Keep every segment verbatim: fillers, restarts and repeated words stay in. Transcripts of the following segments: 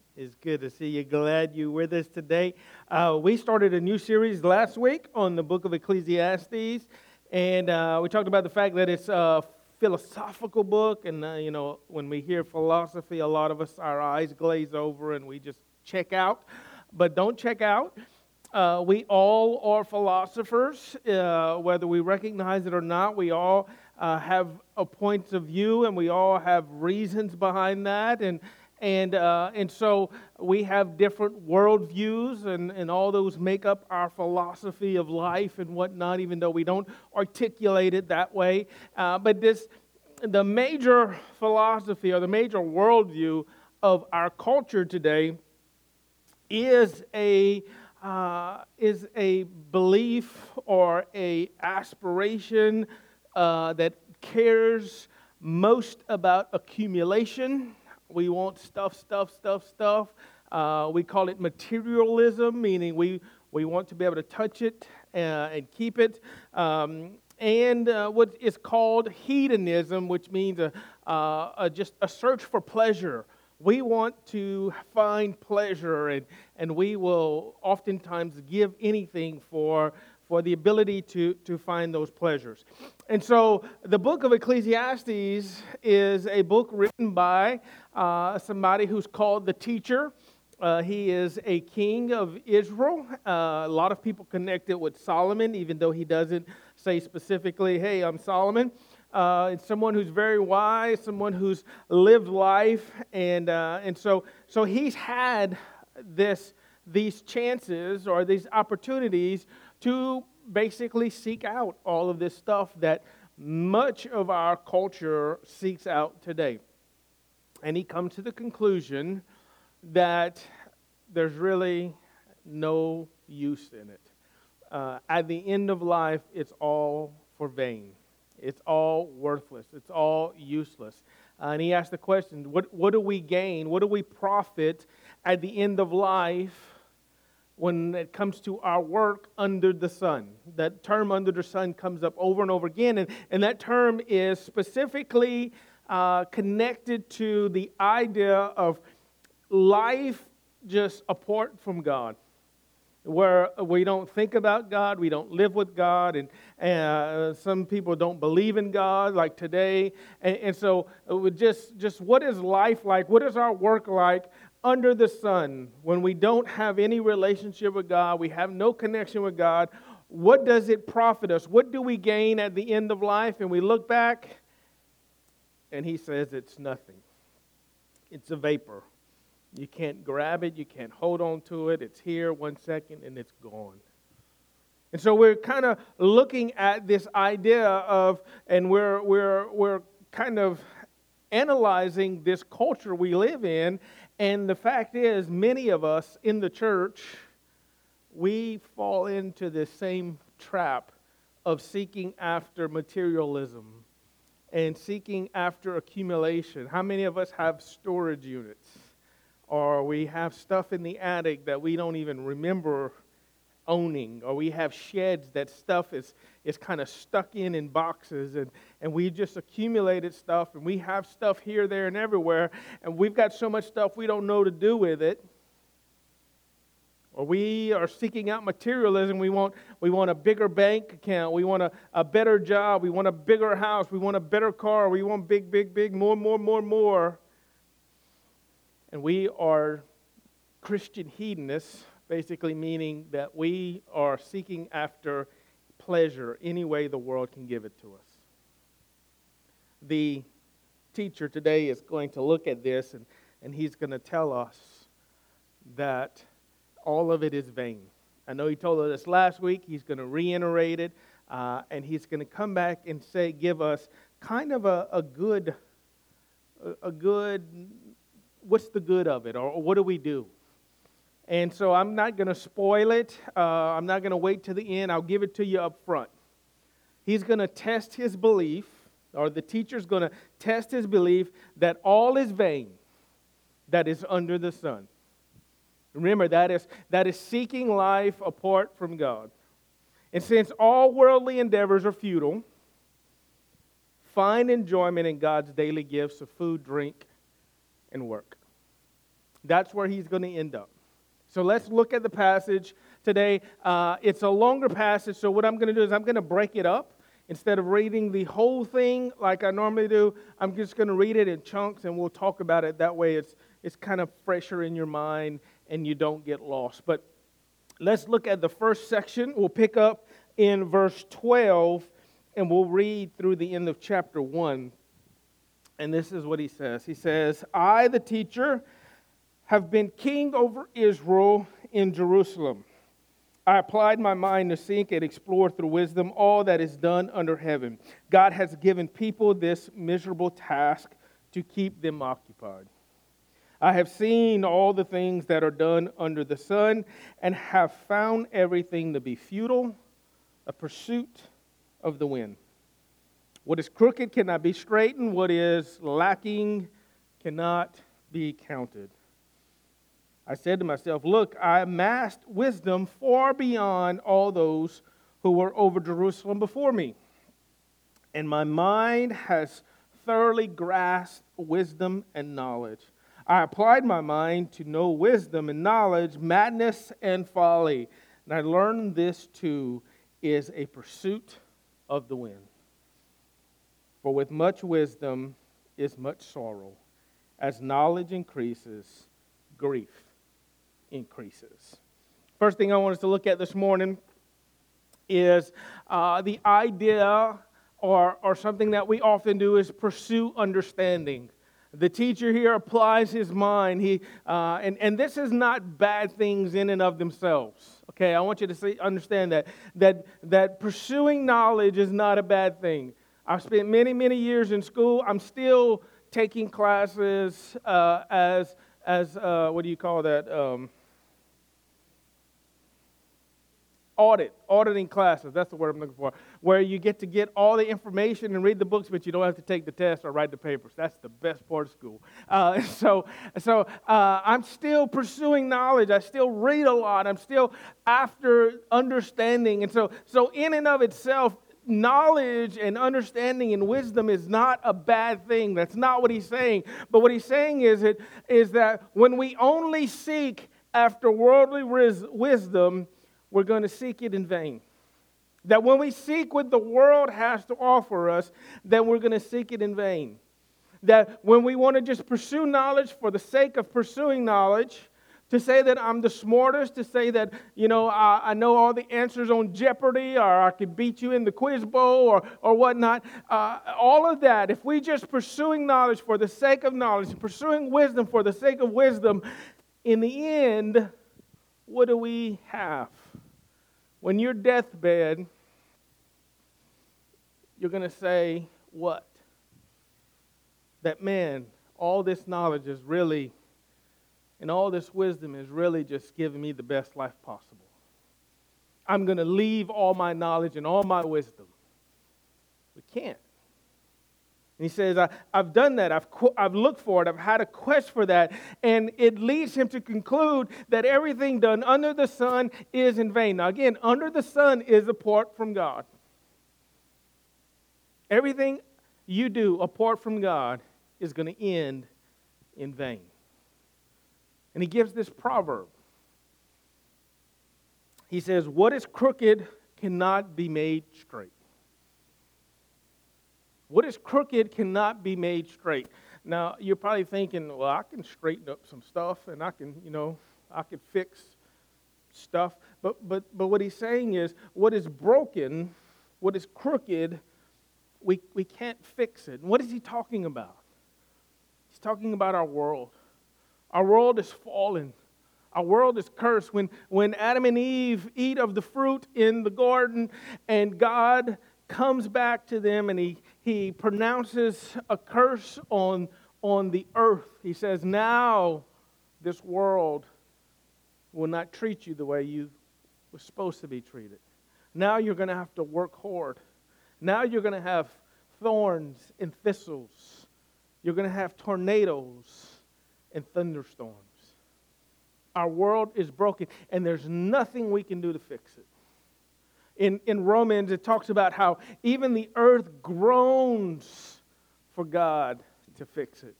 It's good to see you. Glad you're with us today. Uh, we started a new series last week on the book of Ecclesiastes, and uh, we talked about the fact that it's a philosophical book. And, uh, you know, when we hear philosophy, a lot of us, our eyes glaze over and we just check out. But don't check out. Uh, we all are philosophers, uh, whether we recognize it or not. We all uh, have a point of view, and we all have reasons behind that, and and uh, and so we have different worldviews, and, and all those make up our philosophy of life and whatnot, even though we don't articulate it that way. Uh, but this, the major philosophy or the major worldview of our culture today is a uh, is a belief or a aspiration uh, that cares most about accumulation. We want stuff, stuff, stuff, stuff. Uh, we call it materialism, meaning we, we want to be able to touch it uh, and keep it. Um, and uh, what is called hedonism, which means a, uh, a, just a search for pleasure. We want to find pleasure, and, and we will oftentimes give anything for, for the ability to, to find those pleasures. And so the book of Ecclesiastes is a book written by uh, somebody who's called the teacher. Uh, he is a king of Israel. Uh, a lot of people connect it with Solomon, even though he doesn't say specifically, hey, I'm Solomon. Uh, it's someone who's very wise, someone who's lived life, and uh, and so so he's had this these chances or these opportunities to basically seek out all of this stuff that much of our culture seeks out today. And he comes to the conclusion that there's really no use in it. Uh, at the end of life, it's all for vain. It's all worthless. It's all useless. Uh, and he asked the question, what, what do we gain? What do we profit at the end of life when it comes to our work under the sun? That term under the sun comes up over and over again. And, and that term is specifically uh, connected to the idea of life just apart from God, where we don't think about God, we don't live with God, and uh, some people don't believe in God, like today. And, and so, it would just, just what is life like? What is our work like under the sun when we don't have any relationship with God? We have no connection with God. What does it profit us? What do we gain at the end of life? And we look back, and he says it's nothing. It's a vapor. You can't grab it, you can't hold on to it. It's here one second and it's gone. And so we're kind of looking at this idea of, and we're we're we're kind of analyzing this culture we live in. And the fact is, many of us in the church, we fall into the same trap of seeking after materialism and seeking after accumulation. How many of us have storage units? Or we have stuff in the attic that we don't even remember owning, or we have sheds that stuff is, is kind of stuck in in boxes, and, and we just accumulated stuff, and we have stuff here, there, and everywhere, and we've got so much stuff we don't know what to do with it. Or we are seeking out materialism. We want, we want a bigger bank account. We want a, a better job. We want a bigger house. We want a better car. We want big, big, big, more, more, more, more. And we are Christian hedonists, basically meaning that we are seeking after pleasure any way the world can give it to us. The teacher today is going to look at this, and, and he's going to tell us that all of it is vain. I know he told us this last week. He's going to reiterate it, uh, and he's going to come back and say, give us kind of a, a good, a, a good... what's the good of it, or what do we do? And so I'm not going to spoil it. Uh, I'm not going to wait to the end. I'll give it to you up front. He's going to test his belief, or the teacher's going to test his belief that all is vain that is under the sun. Remember, that is, that is seeking life apart from God. And since all worldly endeavors are futile, find enjoyment in God's daily gifts of food, drink, and work. That's where he's going to end up. So let's look at the passage today. Uh, it's a longer passage, so what I'm going to do is I'm going to break it up. Instead of reading the whole thing like I normally do, I'm just going to read it in chunks and we'll talk about it. That way it's it's kind of fresher in your mind and you don't get lost. But let's look at the first section. We'll pick up in verse twelve and we'll read through the end of chapter one. And this is what he says. He says, I, the teacher, have been king over Israel in Jerusalem. I applied my mind to seek and explore through wisdom all that is done under heaven. God has given people this miserable task to keep them occupied. I have seen all the things that are done under the sun and have found everything to be futile, a pursuit of the wind. What is crooked cannot be straightened. What is lacking cannot be counted. I said to myself, look, I amassed wisdom far beyond all those who were over Jerusalem before me. And my mind has thoroughly grasped wisdom and knowledge. I applied my mind to know wisdom and knowledge, madness and folly. And I learned this too is a pursuit of the wind. For with much wisdom is much sorrow. As knowledge increases, grief increases. First thing I want us to look at this morning is uh, the idea or, or something that we often do is pursue understanding. The teacher here applies his mind. He uh, and, and this is not bad things in and of themselves. Okay, I want you to see, understand that, that, that pursuing knowledge is not a bad thing. I've spent many, many years in school. I'm still taking classes uh, as, as uh, what do you call that? Um, Audit, auditing classes, that's the word I'm looking for, where you get to get all the information and read the books, but you don't have to take the test or write the papers. That's the best part of school. Uh, so so uh, I'm still pursuing knowledge. I still read a lot. I'm still after understanding. And so, so in and of itself, knowledge and understanding and wisdom is not a bad thing. That's not what he's saying. But what he's saying is, it, is that when we only seek after worldly wisdom, we're going to seek it in vain. That when we seek what the world has to offer us, then we're going to seek it in vain. That when we want to just pursue knowledge for the sake of pursuing knowledge, to say that I'm the smartest, to say that, you know, I, I know all the answers on Jeopardy, or I could beat you in the quiz bowl, or, or whatnot, uh, all of that, if we just pursuing knowledge for the sake of knowledge, pursuing wisdom for the sake of wisdom, in the end, what do we have? When your deathbed, you're going to say what? That, man, all this knowledge is really, and all this wisdom is really just giving me the best life possible. I'm going to leave all my knowledge and all my wisdom. We can't. And he says, I, I've done that. I've, I've looked for it. I've had a quest for that. And it leads him to conclude that everything done under the sun is in vain. Now, again, under the sun is apart from God. Everything you do apart from God is going to end in vain. And he gives this proverb. He says, what is crooked cannot be made straight. What is crooked cannot be made straight. Now, you're probably thinking, well, I can straighten up some stuff and I can, you know, I can fix stuff. But but but what he's saying is, what is broken, what is crooked, we, we can't fix it. And what is he talking about? He's talking about our world. Our world is fallen. Our world is cursed. When, when Adam and Eve eat of the fruit in the garden and God comes back to them and he, he pronounces a curse on, on the earth. He says, now this world will not treat you the way you were supposed to be treated. Now you're going to have to work hard. Now you're going to have thorns and thistles. You're going to have tornadoes and thunderstorms. Our world is broken and there's nothing we can do to fix it. In, in Romans, it talks about how even the earth groans for God to fix it.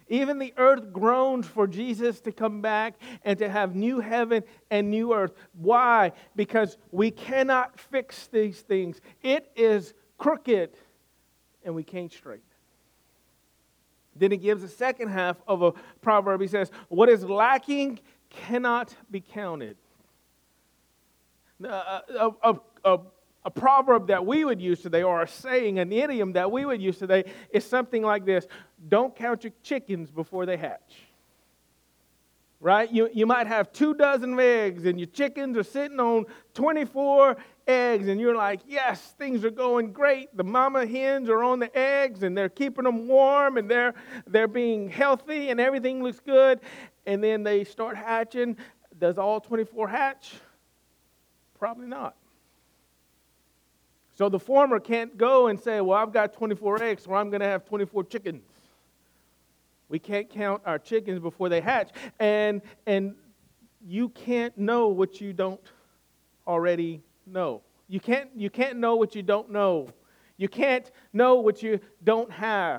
Even the earth groans for Jesus to come back and to have new heaven and new earth. Why? Because we cannot fix these things. It is crooked and we can't straighten it. Then he gives a second half of a proverb. He says, what is lacking cannot be counted. A, a, a, a, a proverb that we would use today, or a saying, an idiom that we would use today, is something like this: don't count your chickens before they hatch. Right? You, you might have two dozen of eggs, and your chickens are sitting on twenty-four eggs, and you're like, yes, things are going great. The mama hens are on the eggs, and they're keeping them warm, and they're, they're being healthy, and everything looks good. And then they start hatching. Does all twenty-four hatch? Probably not. So the farmer can't go and say, well, I've got twenty-four eggs, so I'm going to have twenty-four chickens. We can't count our chickens before they hatch. And, and you can't know what you don't already know. You can't, you can't know what you don't know. You can't know what you don't have.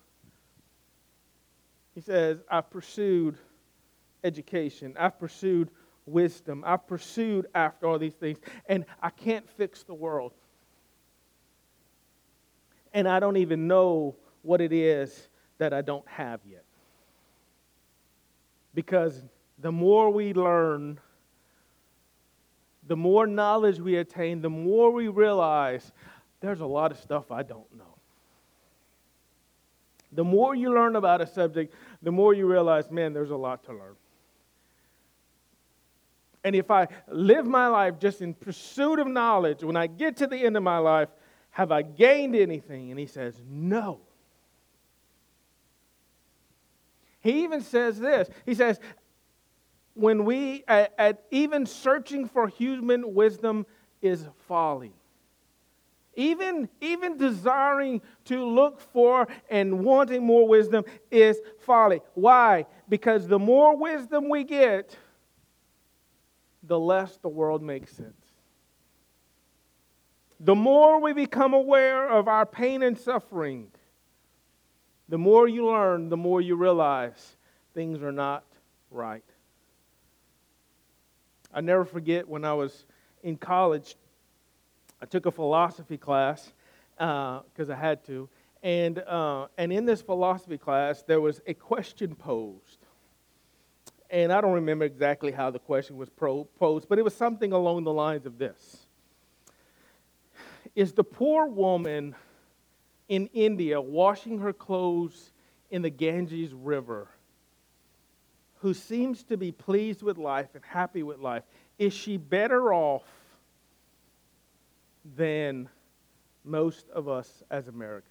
He says, I've pursued education. I've pursued wisdom. I've pursued after all these things. And I can't fix the world. And I don't even know what it is that I don't have yet. Because the more we learn, the more knowledge we attain, the more we realize there's a lot of stuff I don't know. The more you learn about a subject, the more you realize, man, there's a lot to learn. And if I live my life just in pursuit of knowledge, when I get to the end of my life, have I gained anything? And he says, no. He even says this. He says, when we, at, at even searching for human wisdom is folly. Even, even desiring to look for and wanting more wisdom is folly. Why? Because the more wisdom we get, the less the world makes sense. The more we become aware of our pain and suffering, the more you learn, the more you realize things are not right. I never forget when I was in college, I took a philosophy class because uh, I had to. And, uh, and in this philosophy class, there was a question posed. And I don't remember exactly how the question was pro- posed, but it was something along the lines of this. Is the poor woman in India washing her clothes in the Ganges River, who seems to be pleased with life and happy with life, is she better off than most of us as Americans?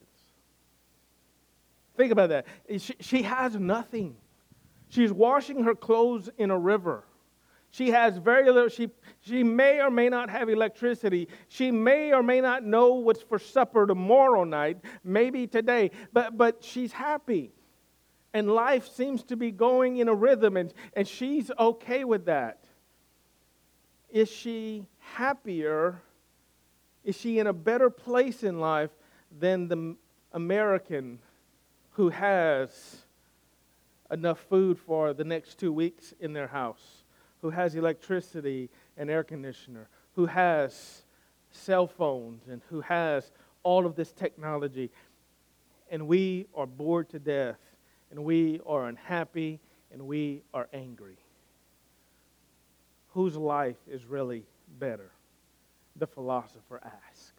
Think about that. She, she has nothing. She's washing her clothes in a river. She has very little. She, she may or may not have electricity. She may or may not know what's for supper tomorrow night, maybe today. But, but she's happy. And life seems to be going in a rhythm, and, and she's okay with that. Is she happier? Is she in a better place in life than the American who has enough food for the next two weeks in their house, who has electricity and air conditioner, who has cell phones, and who has all of this technology? And we are bored to death, and we are unhappy, and we are angry. Whose life is really better? The philosopher asked.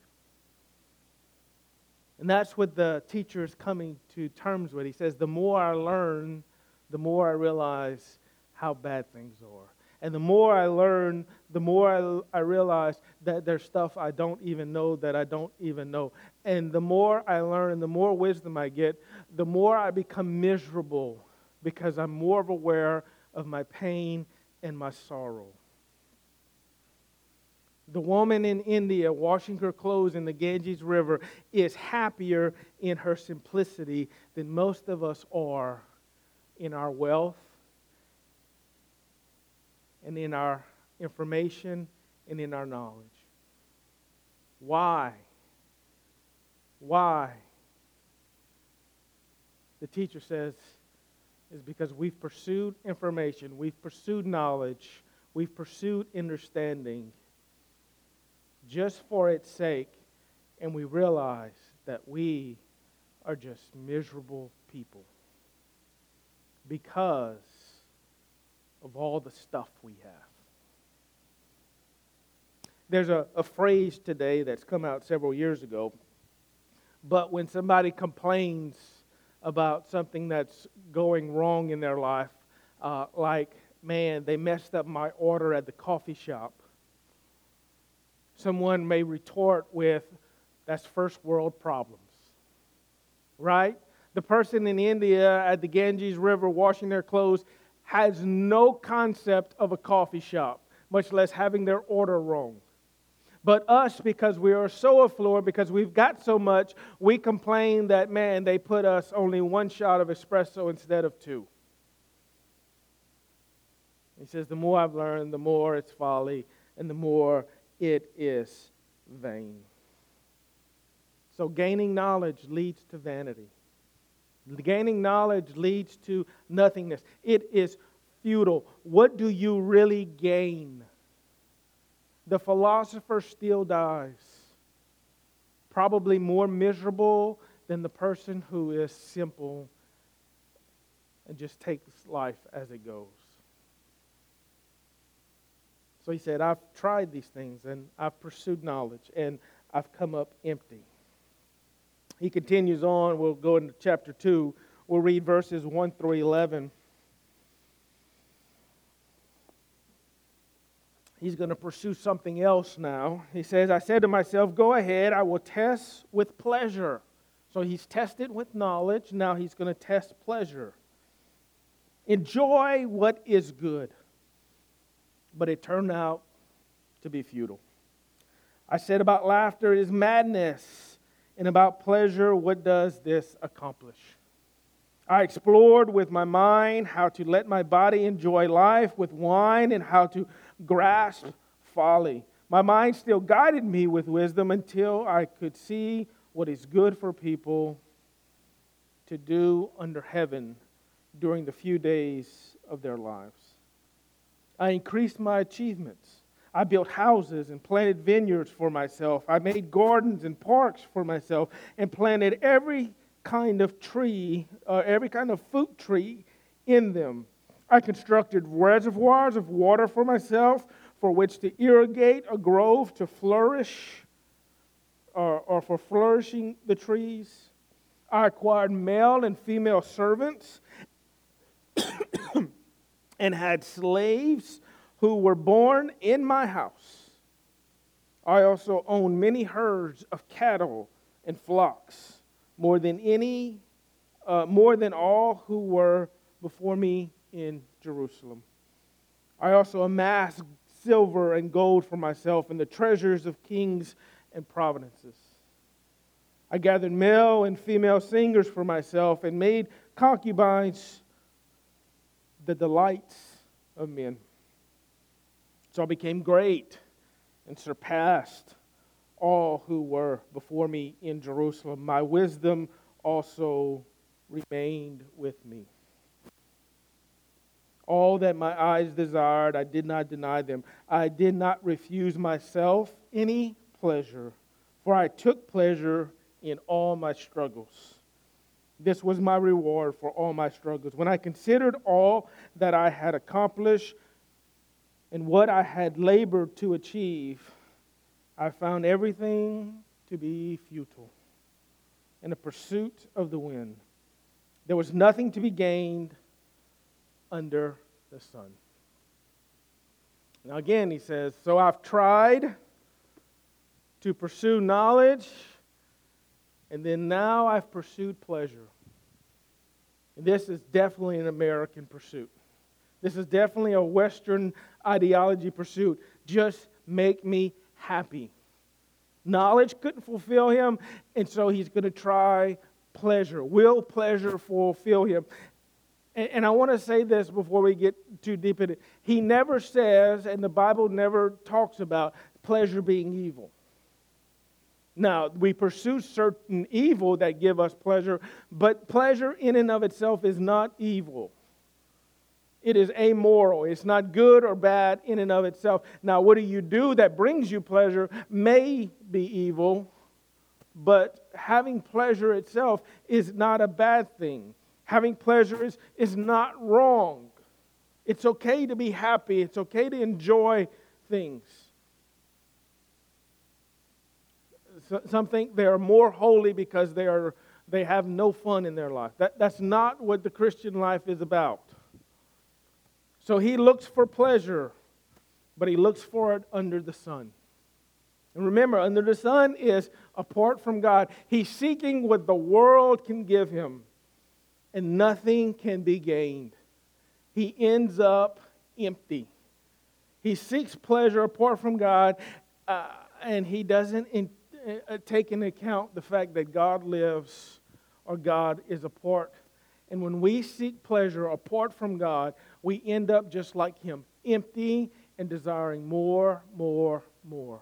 And that's what the teacher is coming to terms with. He says, the more I learn, the more I realize how bad things are. And the more I learn, the more I, I realize that there's stuff I don't even know that I don't even know. And the more I learn and the more wisdom I get, the more I become miserable because I'm more aware of my pain and my sorrow. The woman in India washing her clothes in the Ganges River is happier in her simplicity than most of us are in our wealth and in our information and in our knowledge. Why? Why? The teacher says, is because we've pursued information, we've pursued knowledge, we've pursued understanding just for its sake, and we realize that we are just miserable people because of all the stuff we have. There's a, a phrase today that's come out several years ago, but when somebody complains about something that's going wrong in their life, uh, like, man, they messed up my order at the coffee shop, someone may retort with, that's first world problems, right? The person in India at the Ganges River washing their clothes has no concept of a coffee shop, much less having their order wrong. But us, because we are so affluent, because we've got so much, we complain that, man, they put us only one shot of espresso instead of two. He says, the more I've learned, the more it's folly, and the more it is vain. So gaining knowledge leads to vanity. Gaining knowledge leads to nothingness. It is futile. What do you really gain? The philosopher still dies, probably more miserable than the person who is simple and just takes life as it goes. So he said, I've tried these things and I've pursued knowledge and I've come up empty. He continues on. We'll go into chapter two. We'll read verses one through eleven. He's going to pursue something else now. He says, I said to myself, go ahead, I will test with pleasure. So he's tested with knowledge. Now he's going to test pleasure. Enjoy what is good. But it turned out to be futile. I said about laughter is madness. And about pleasure, what does this accomplish? I explored with my mind how to let my body enjoy life with wine and how to grasp folly. My mind still guided me with wisdom until I could see what is good for people to do under heaven during the few days of their lives. I increased my achievements. I built houses and planted vineyards for myself. I made gardens and parks for myself and planted every kind of tree, uh, every kind of fruit tree in them. I constructed reservoirs of water for myself for which to irrigate a grove to flourish or, or for flourishing the trees. I acquired male and female servants and had slaves who were born in my house. I also owned many herds of cattle and flocks, more than any, uh, more than all who were before me in Jerusalem. I also amassed silver and gold for myself and the treasures of kings and provinces. I gathered male and female singers for myself and made concubines the delights of men. So I became great and surpassed all who were before me in Jerusalem. My wisdom also remained with me. All that my eyes desired, I did not deny them. I did not refuse myself any pleasure, for I took pleasure in all my struggles. This was my reward for all my struggles. When I considered all that I had accomplished and what I had labored to achieve, I found everything to be futile in the pursuit of the wind. There was nothing to be gained under the sun. Now again, he says, so I've tried to pursue knowledge, and then now I've pursued pleasure. And this is definitely an American pursuit. This is definitely a Western ideology pursuit. Just make me happy. Knowledge couldn't fulfill him, and so he's going to try pleasure. Will pleasure fulfill him? And, and I want to say this before we get too deep in it. He never says, and the Bible never talks about, pleasure being evil. Now, we pursue certain evil that give us pleasure, but pleasure in and of itself is not evil. It is amoral. It's not good or bad in and of itself. Now, what do you do that brings you pleasure may be evil, but having pleasure itself is not a bad thing. Having pleasure is, is not wrong. It's okay to be happy. It's okay to enjoy things. Some think they are more holy because they are they have no fun in their life. That, that's not what the Christian life is about. So he looks for pleasure, but he looks for it under the sun. And remember, under the sun is apart from God. He's seeking what the world can give him, and nothing can be gained. He ends up empty. He seeks pleasure apart from God, uh, and he doesn't in, uh, take into account the fact that God lives or God is apart. And when we seek pleasure apart from God, we end up just like him, empty and desiring more, more, more.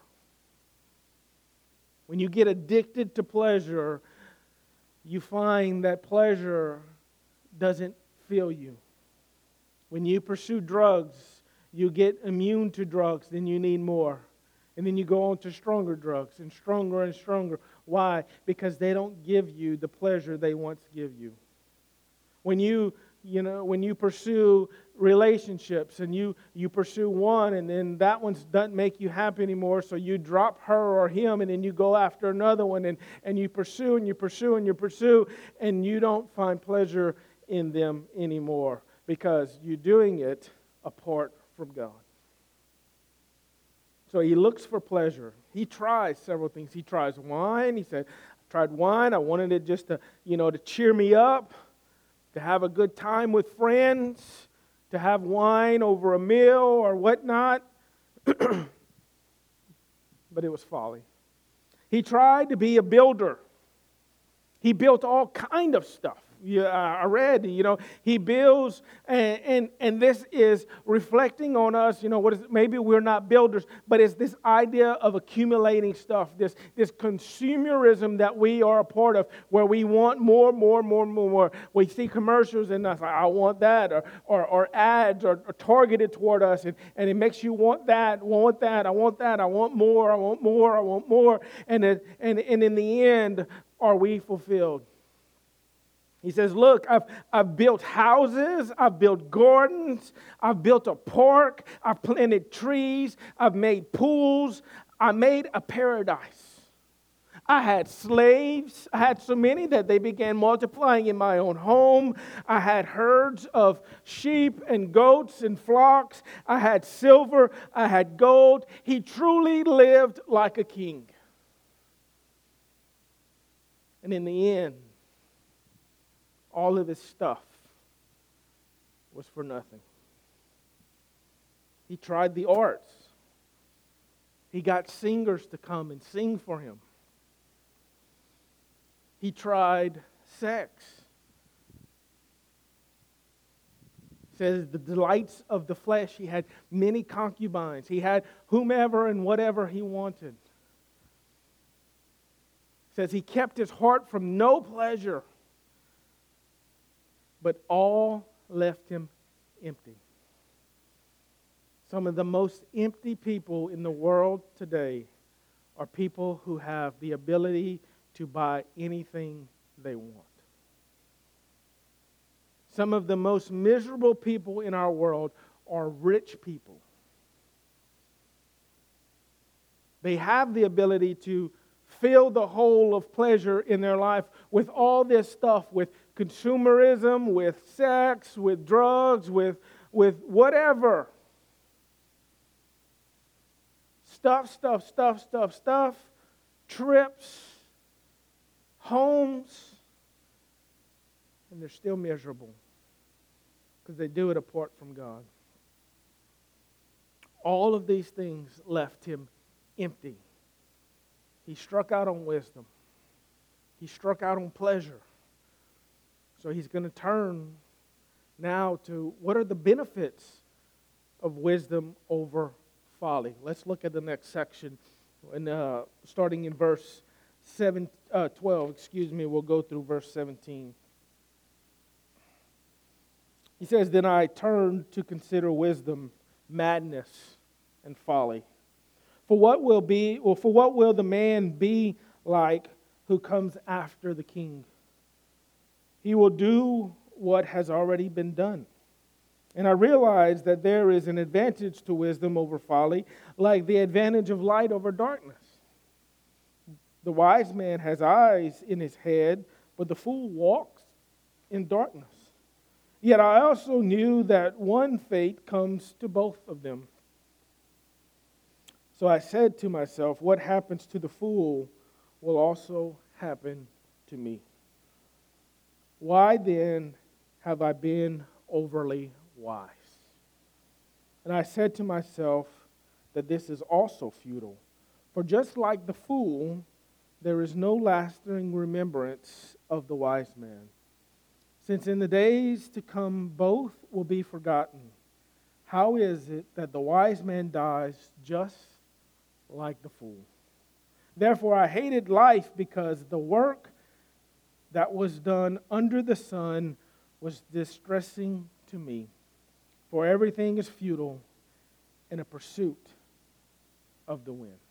When you get addicted to pleasure, you find that pleasure doesn't fill you. When you pursue drugs, you get immune to drugs, then you need more. And then you go on to stronger drugs and stronger and stronger. Why? Because they don't give you the pleasure they once give you. When you, you know, when you pursue relationships and you, you pursue one and then that one doesn't make you happy anymore, so you drop her or him and then you go after another one and, and you pursue and you pursue and you pursue and you don't find pleasure in them anymore because you're doing it apart from God. So he looks for pleasure. He tries several things. He tries wine. He said, I tried wine. I wanted it just to, you know, to cheer me up, to have a good time with friends, to have wine over a meal or whatnot. But it was folly. He tried to be a builder. He built all kind of stuff. Yeah, I read, you know, he builds, and, and and this is reflecting on us, you know, what is maybe we're not builders, but it's this idea of accumulating stuff, this, this consumerism that we are a part of, where we want more, more, more, more, more. We see commercials, and I like, I want that, or or, or ads are, are targeted toward us, and, and it makes you want that, want that, I want that, I want more, I want more, I want more, and it, and and in the end, are we fulfilled? He says, look, I've, I've built houses, I've built gardens, I've built a park, I've planted trees, I've made pools, I made a paradise. I had slaves. I had so many that they began multiplying in my own home. I had herds of sheep and goats and flocks. I had silver. I had gold. He truly lived like a king. And in the end, all of his stuff was for nothing. He tried the arts. He got singers to come and sing for him. He tried sex. It says the delights of the flesh. He had many concubines. He had whomever and whatever he wanted. It says he kept his heart from no pleasure, but all left him empty. Some of the most empty people in the world today are people who have the ability to buy anything they want. Some of the most miserable people in our world are rich people. They have the ability to fill the hole of pleasure in their life with all this stuff, with consumerism, with sex, with drugs, with, with whatever. Stuff, stuff, stuff, stuff, stuff, trips, homes, and they're still miserable because they do it apart from God. All of these things left him empty. He struck out on wisdom. He struck out on pleasure. So he's going to turn now to what are the benefits of wisdom over folly. Let's look at the next section. And uh, starting in verse seven, uh, twelve, excuse me, we'll go through verse seventeen. He says, then I turned to consider wisdom, madness, and folly. For what will be, or for what will the man be like who comes after the king? He will do what has already been done. And I realize that there is an advantage to wisdom over folly, like the advantage of light over darkness. The wise man has eyes in his head, but the fool walks in darkness. Yet I also knew that one fate comes to both of them. So I said to myself, what happens to the fool will also happen to me. Why then have I been overly wise? And I said to myself that this is also futile. For just like the fool, there is no lasting remembrance of the wise man. Since in the days to come both will be forgotten, how is it that the wise man dies just like the fool? Therefore I hated life because the work that was done under the sun was distressing to me. For everything is futile in a pursuit of the wind.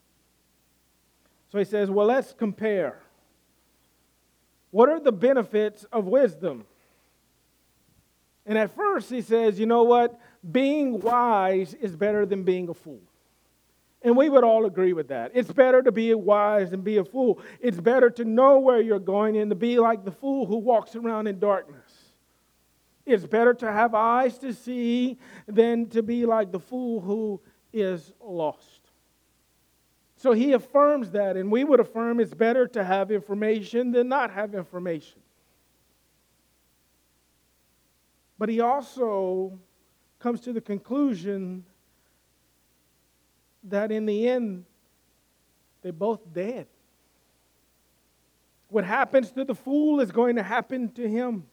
So he says, well, let's compare. What are the benefits of wisdom? And at first he says, you know what? Being wise is better than being a fool. And we would all agree with that. It's better to be wise than be a fool. It's better to know where you're going and to be like the fool who walks around in darkness. It's better to have eyes to see than to be like the fool who is lost. So he affirms that, and we would affirm it's better to have information than not have information. But he also comes to the conclusion that in the end, they're both dead. What happens to the fool is going to happen to him.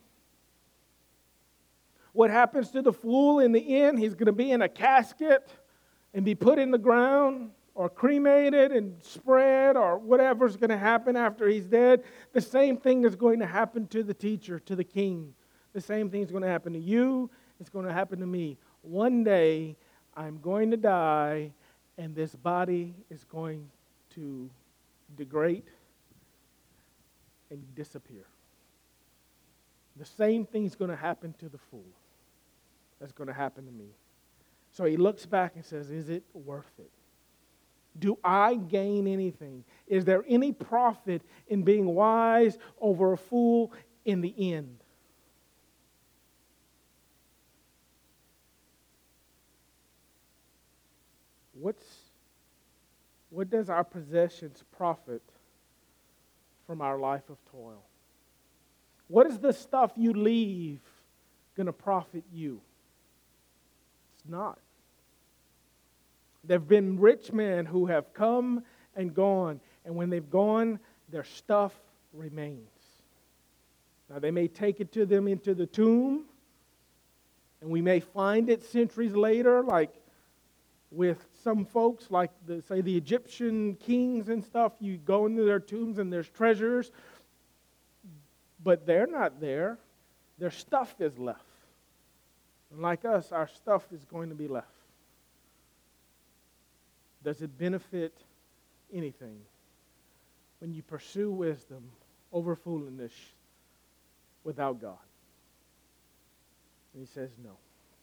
What happens to the fool in the end, he's going to be in a casket and be put in the ground or cremated and spread or whatever's going to happen after he's dead. The same thing is going to happen to the teacher, to the king. The same thing is going to happen to you. It's going to happen to me. One day, I'm going to die, and this body is going to degrade and disappear. The same thing is going to happen to the fool. That's going to happen to me. So he looks back and says, is it worth it? Do I gain anything? Is there any profit in being wise over a fool in the end? What's, what does our possessions profit from our life of toil? What is the stuff you leave going to profit you? It's not. There have been rich men who have come and gone, and when they've gone, their stuff remains. Now, they may take it to them into the tomb, and we may find it centuries later, like with some folks, like, the, say, the Egyptian kings and stuff. You go into their tombs, and there's treasures, but they're not there. Their stuff is left. And like us, our stuff is going to be left. Does it benefit anything when you pursue wisdom over foolishness without God? And he says no.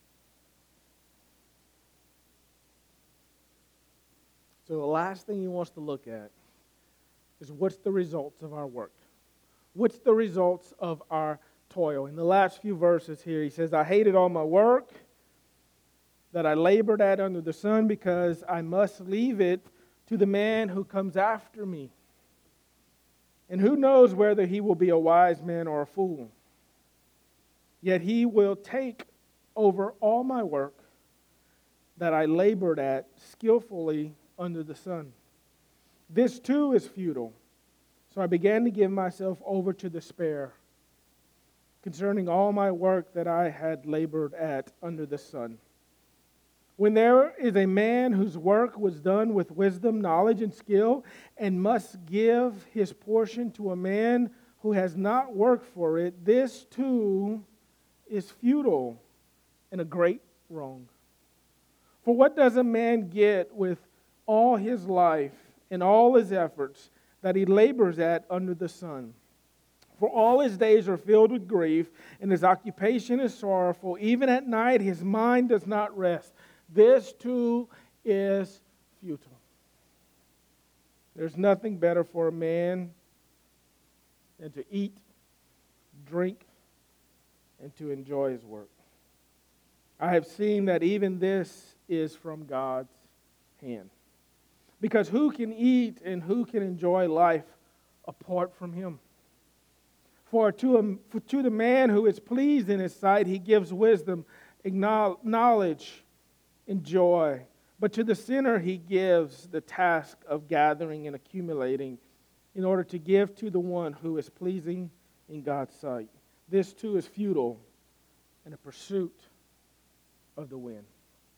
So the last thing he wants to look at is what's the results of our work? What's the results of our toil? In the last few verses here, he says, I hated all my work that I labored at under the sun, because I must leave it to the man who comes after me. And who knows whether he will be a wise man or a fool? Yet he will take over all my work that I labored at skillfully under the sun. This too is futile. So I began to give myself over to despair concerning all my work that I had labored at under the sun. When there is a man whose work was done with wisdom, knowledge, and skill, and must give his portion to a man who has not worked for it, this too is futile and a great wrong. For what does a man get with all his life and all his efforts that he labors at under the sun? For all his days are filled with grief, and his occupation is sorrowful. Even at night his mind does not rest. This too is futile. There's nothing better for a man than to eat, drink, and to enjoy his work. I have seen that even this is from God's hand. Because who can eat and who can enjoy life apart from Him? For to, a, for to the man who is pleased in His sight, He gives wisdom, knowledge, and joy. But to the sinner He gives the task of gathering and accumulating in order to give to the one who is pleasing in God's sight. This too is futile and a pursuit of the wind.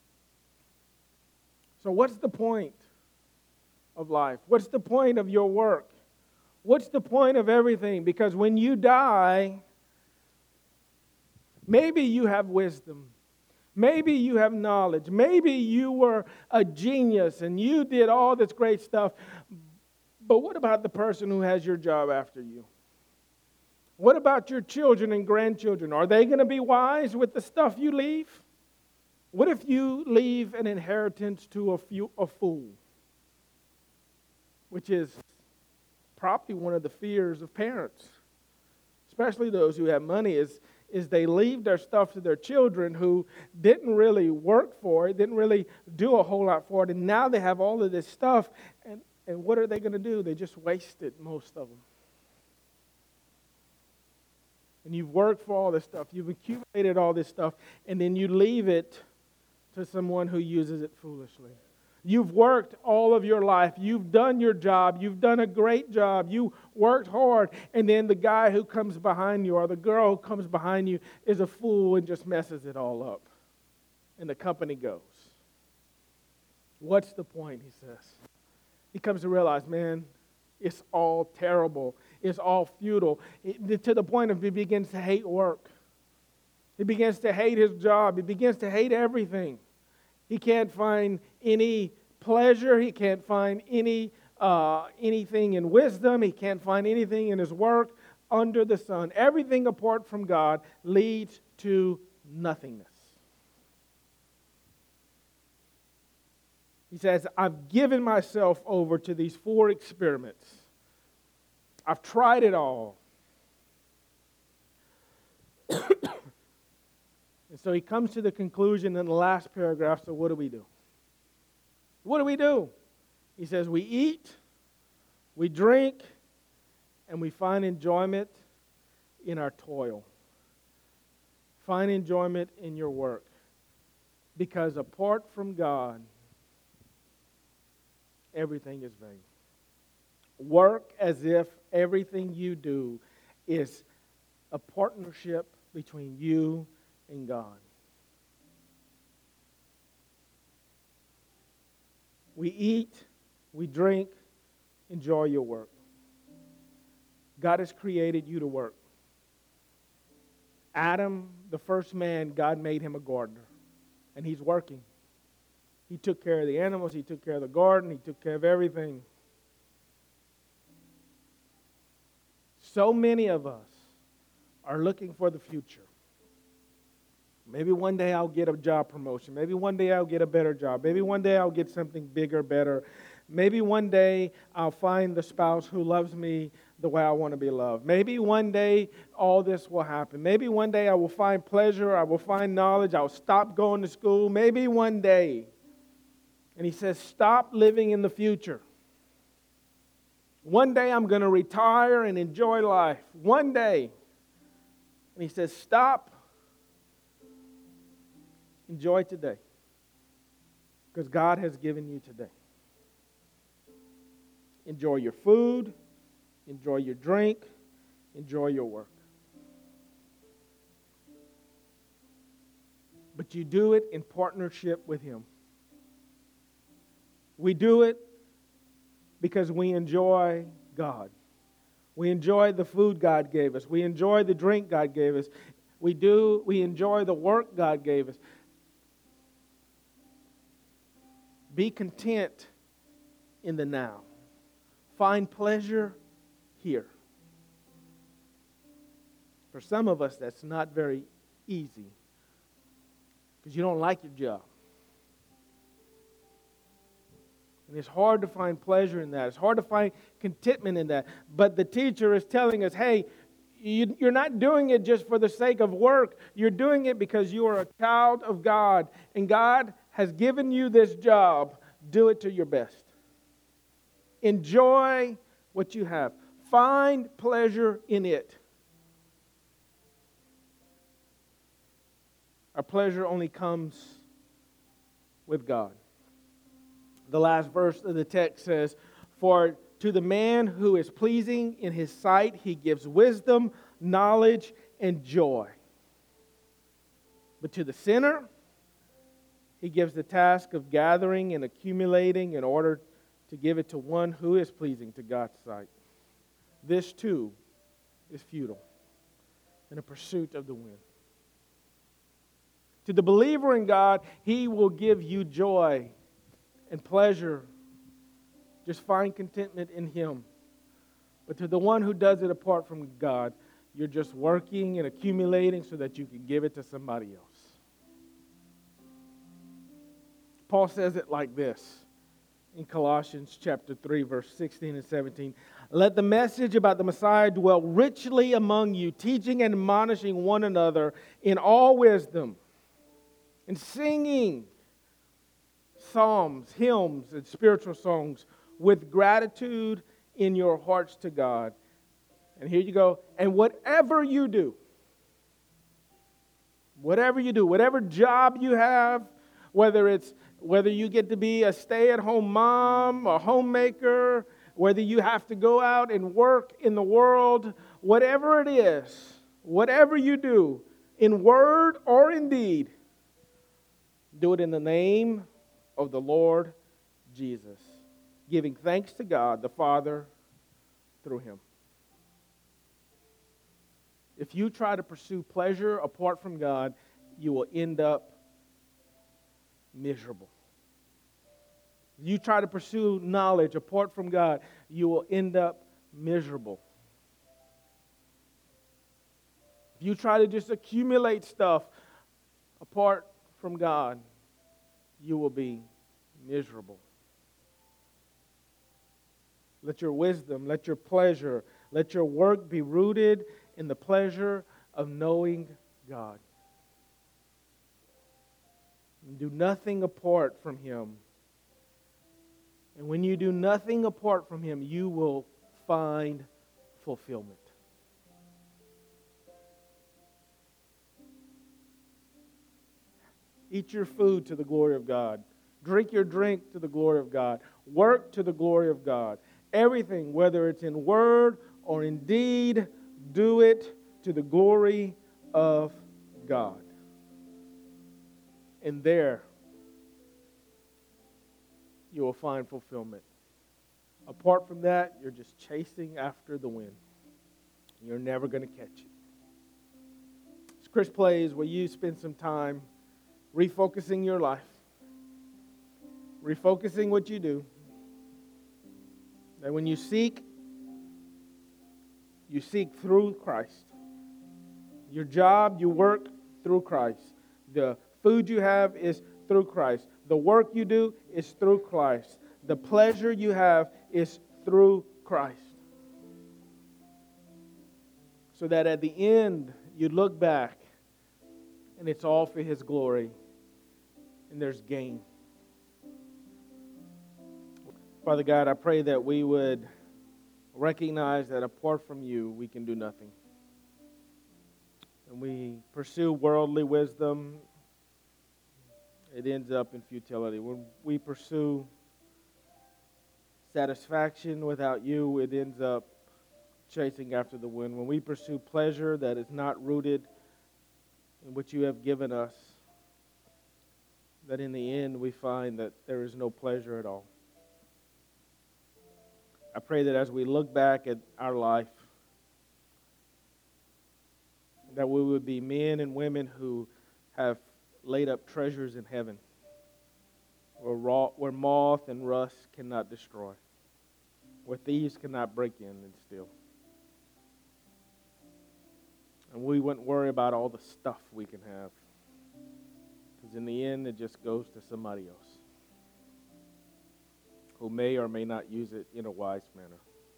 So what's the point of life? What's the point of your work? What's the point of everything? Because when you die, maybe you have wisdom. Maybe you have knowledge. Maybe you were a genius and you did all this great stuff. But what about the person who has your job after you? What about your children and grandchildren? Are they going to be wise with the stuff you leave? What if you leave an inheritance to a, few, a fool? Which is probably one of the fears of parents, especially those who have money, is, is they leave their stuff to their children who didn't really work for it, didn't really do a whole lot for it, and now they have all of this stuff, and, and what are they going to do? They just wasted most of them. And you've worked for all this stuff, you've accumulated all this stuff, and then you leave it to someone who uses it foolishly. You've worked all of your life. You've done your job. You've done a great job. You worked hard. And then the guy who comes behind you or the girl who comes behind you is a fool and just messes it all up. And the company goes. What's the point, he says. He comes to realize, man, it's all terrible. It's all futile. It, to the point of he begins to hate work. He begins to hate his job. He begins to hate everything. He can't find any pleasure. He can't find any uh, anything in wisdom. He can't find anything in his work under the sun. Everything apart from God leads to nothingness. He says, I've given myself over to these four experiments. I've tried it all. And so he comes to the conclusion in the last paragraph, so what do we do? What do we do? He says, we eat, we drink, and we find enjoyment in our toil. Find enjoyment in your work. Because apart from God, everything is vain. Work as if everything you do is a partnership between you and God. We eat, we drink, enjoy your work. God has created you to work. Adam, the first man, God made him a gardener, and he's working. He took care of the animals, he took care of the garden, he took care of everything. So many of us are looking for the future. Maybe one day I'll get a job promotion. Maybe one day I'll get a better job. Maybe one day I'll get something bigger, better. Maybe one day I'll find the spouse who loves me the way I want to be loved. Maybe one day all this will happen. Maybe one day I will find pleasure. I will find knowledge. I'll stop going to school. Maybe one day. And he says, stop living in the future. One day I'm going to retire and enjoy life. One day. And he says, stop. Enjoy today. Because God has given you today. Enjoy your food. Enjoy your drink. Enjoy your work. But you do it in partnership with Him. We do it because we enjoy God. We enjoy the food God gave us. We enjoy the drink God gave us. We do, we enjoy the work God gave us. Be content in the now. Find pleasure here. For some of us, that's not very easy because you don't like your job. And it's hard to find pleasure in that. It's hard to find contentment in that. But the teacher is telling us, hey, you, you're not doing it just for the sake of work. You're doing it because you are a child of God. And God has given you this job. Do it to your best. Enjoy what you have. Find pleasure in it. Our pleasure only comes with God. The last verse of the text says, "For to the man who is pleasing in his sight, he gives wisdom, knowledge, and joy. But to the sinner, he gives the task of gathering and accumulating in order to give it to one who is pleasing to God's sight. This too is futile in a pursuit of the wind." To the believer in God, He will give you joy and pleasure. Just find contentment in Him. But to the one who does it apart from God, you're just working and accumulating so that you can give it to somebody else. Paul says it like this in Colossians chapter three, verse sixteen and seventeen. "Let the message about the Messiah dwell richly among you, teaching and admonishing one another in all wisdom, and singing psalms, hymns, and spiritual songs with gratitude in your hearts to God." And here you go. "And whatever you do, whatever you do, whatever job you have, whether it's whether you get to be a stay-at-home mom, a homemaker, whether you have to go out and work in the world, whatever it is, whatever you do, in word or in deed, do it in the name of the Lord Jesus, giving thanks to God the Father through Him." If you try to pursue pleasure apart from God, you will end up miserable. If you try to pursue knowledge apart from God, you will end up miserable. If you try to just accumulate stuff apart from God, you will be miserable. Let your wisdom, let your pleasure, let your work be rooted in the pleasure of knowing God. And do nothing apart from Him. And when you do nothing apart from Him, you will find fulfillment. Eat your food to the glory of God. Drink your drink to the glory of God. Work to the glory of God. Everything, whether it's in word or in deed, do it to the glory of God. And there, you will find fulfillment. Apart from that, you're just chasing after the wind. You're never going to catch it. As Chris plays, will you spend some time refocusing your life, refocusing what you do, that when you seek, you seek through Christ. Your job, you work through Christ. The food you have is through Christ. The work you do is through Christ. The pleasure you have is through Christ. So that at the end, you look back and it's all for His glory. And there's gain. Father God, I pray that we would recognize that apart from You, we can do nothing. When we pursue worldly wisdom, it ends up in futility. When we pursue satisfaction without You, it ends up chasing after the wind. When we pursue pleasure that is not rooted in what You have given us, that in the end we find that there is no pleasure at all. I pray that as we look back at our life, that we would be men and women who have laid up treasures in heaven, where, raw, where moth and rust cannot destroy, where thieves cannot break in and steal. And we wouldn't worry about all the stuff we can have, because in the end, it just goes to somebody else who may or may not use it in a wise manner.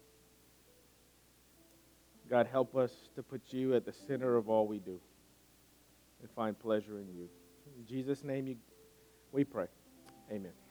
God, help us to put you at the center of all we do and find pleasure in you. In Jesus' name you, we pray. Amen.